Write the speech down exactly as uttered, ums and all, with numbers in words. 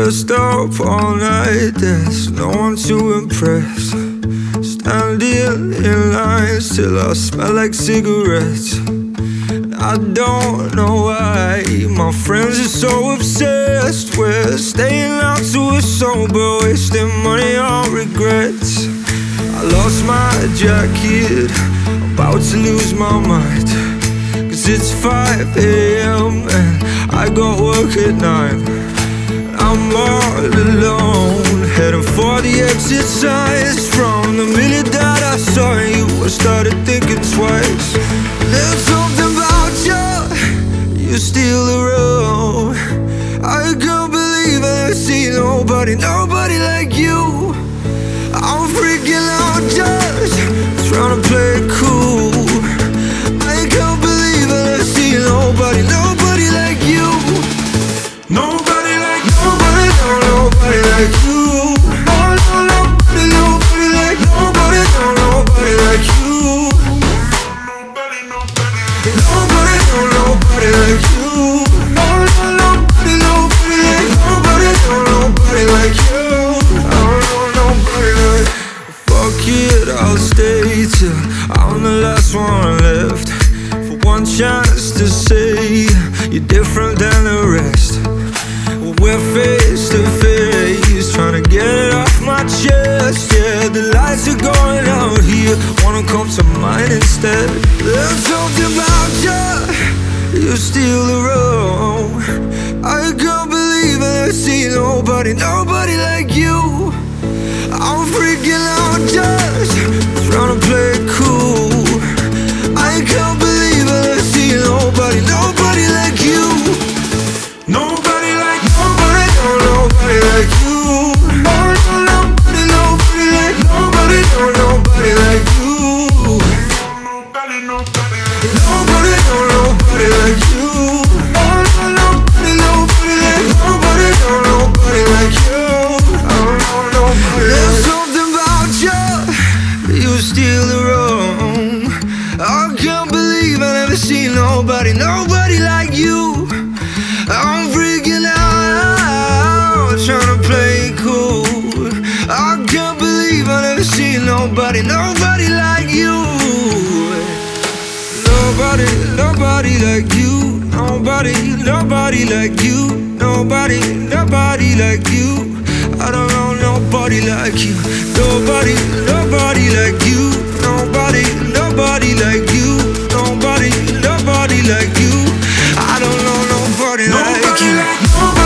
Dressed up all night, there's no one to impress. Standing in lines till I smell like cigarettes. I don't know why my friends are so obsessed with staying out till we're sober, wasting money on regrets. I lost my jacket, about to lose my mind, cause it's five A M and I got work at nine. I'm all alone, heading for the exit signs. From the minute that I saw you, I started thinking twice. There's something about you, you steal the road. I can't believe I never see nobody, nobody like you. I'm freaking out just trying to play it cool. I can't believe I never see nobody, nobody like you. Nobody like, nobody, no, nobody like you. No, no, nobody, nobody like, nobody, no, nobody like you. Nobody, nobody, nobody, no, nobody like you. No, no, nobody, nobody like, nobody, no, nobody like you. I don't know nobody like. Fuck it, I'll stay till I'm the last one left, for one chance to say you're different than the rest. We're face to face, trying to get it off my chest. Yeah, the lights are going out here, wanna come to mine instead. There's something about you, you steal the road. I can't believe I never see nobody, nobody like you. I'm freaking out just trying to play it cool. I can't believe I never see nobody, nobody like you. Nobody like, nobody, no, nobody like you. No, no, nobody, nobody like, nobody, no, nobody like you. Nobody, nobody, nobody, no, nobody like you. No, no, nobody, nobody like, nobody, no, nobody like you. I don't know nobody. There's something about you, you steal the room. I can't believe I never seen nobody, nobody like you. I'm freaking out, trying to play it cool. I can't believe I never seen nobody, nobody like you. Nobody, nobody like you. Nobody, nobody like you. Nobody, nobody like you. I don't know nobody like you. Nobody, nobody like you. Nobody, nobody like you. Nobody, nobody like you. I don't know nobody like you.